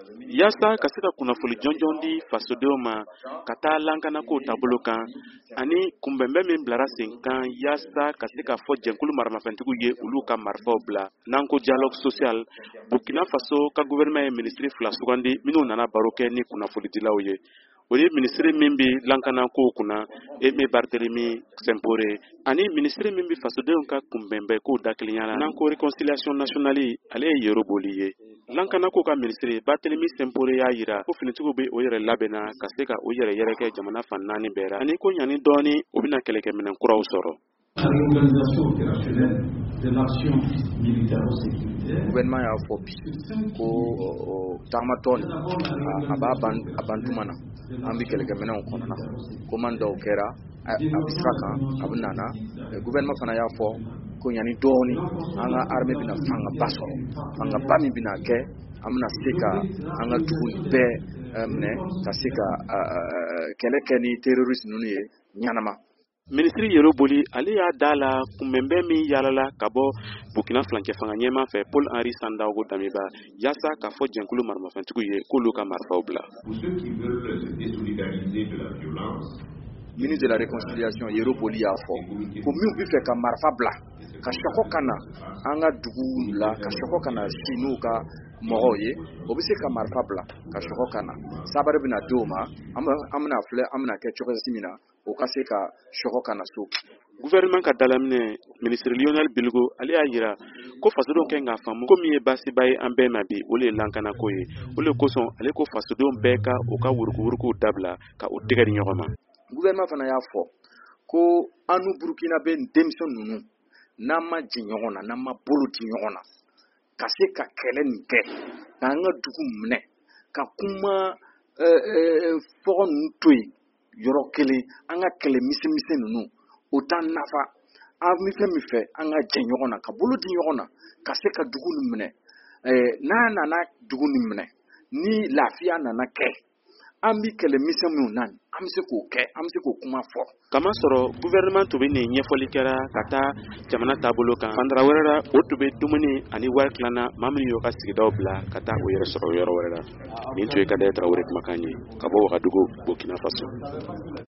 Yasa ka se ka kunnafoni jɔnjɔn di fasodenw ma ka taa lankana ko taabolo kan ani kunbɛnbɛn min bilara sen kan yasa ka se ka fɔ jɛnkulu maramafɛntigiw ye olu ka marifaw bila n'an ko dialogue social. Burkina Faso ka gouvernement ye ministre 2 sugandi minnu nana baro kɛ ni kunnafonidilaw ye. O ye ministre min bi lankana ko kunna Aimé Barthélémy Sempore ani ministre min bi fasodenw ka kunbɛnbɛn ko dakiliyana n'an ko réconciliation nationale ale ye Yero Boli ye. Lankana ko ka ministre Barthélémy Sempore y'a yira ko finitigiw bɛ o yɛrɛ labɛnna ka se ka o yɛrɛ yɛrɛkɛ jamana fan 4 bɛɛ ra ani ko ɲani dɔɔni o bɛna kɛlɛkɛminɛn kuraw sɔrɔ. Gouvernement y'a fɔ bi ko tamatɔn a b'a bantumana an bɛ kɛlɛkɛminɛnw kɔnɔna ko man dɔw kɛra a bɛ sira kan a bɛ nana gouvernement fana y'a fɔ ko ɲani dɔɔni an ka armée bɛna fangaba sɔrɔ fangaba min bɛna kɛ an bɛna se ka an ka dugu bɛɛ minɛ ka se ka kɛlɛ kɛ ni terroriste ninnu ye ɲanama. Ministre Yero Boli ale y'a da la kunbɛnbɛn min yaalala ka bɔ Burkina flancɛ fanga ɲɛma fɛ Paul Henri Sandaogo Damiba yasa ka fɔ jɛnkulu maramafɛntigiw ye k'olu ka marifaw bila. Ministre de la réconciliation Yero Boli y'a fɔ ko min bɛ fɛ ka marifa bila ka sɔkɔ ka na an ka dugu la ka sɔkɔ ka na si n'u ka mɔgɔw ye o bɛ se ka marifa bila ka sɔkɔ ka na sabari bɛna di o ma an bɛna kɛ cogoyasi min na o ka se ka sɔkɔ ka na so. Gouvernement ka dalaminɛ ministre Lionel Bilgo ale y'a yira ko fasodenw kɛ k'a faamu ko min ye baasiba ye an bɛɛ ma bi o le ye lankana ko ye o le kosɔn ale ko fasodenw bɛɛ ka o ka wurukuwurukuw dabila ka o tɛgɛ di ɲɔgɔn ma. Gouvernement fana y'a fɔ ko an n'u Burkina bɛ denmisɛn ninnu n'an ma jɛ ɲɔgɔn na n'an ma bolo di ɲɔgɔn na ka se ka kɛlɛ nin kɛ k'an ka dugu minɛ ka kuma fɔgɔ ninnu to yen yɔrɔ kelen an ka kɛlɛ misɛnmisɛn ninnu o t'an nafa an bɛ fɛn min fɛ an ka jɛ ɲɔgɔn na ka bolo di ɲɔgɔn na ka se ka dugu nin minɛ n'a nana dugu nin minɛ ni lafiya nana kɛ an bɛ kɛlɛ misɛn minnu na an bɛ se k'o kɛ an bɛ se k'o kuma fɔ. Kama sɔrɔ gouvernement tun bɛ nin ɲɛfɔli kɛra ka taa jamana taabolo kan bandara wɛrɛ la o tun bɛ dumuni ani wari tilanna maa minnu y'u ka sigidaw bila ka taa o yɛrɛ sɔrɔ yɔrɔ wɛrɛ la nin tun ye Kadaye Tarawele kumakan ye ka bɔ Wagadugu Burkina Faso.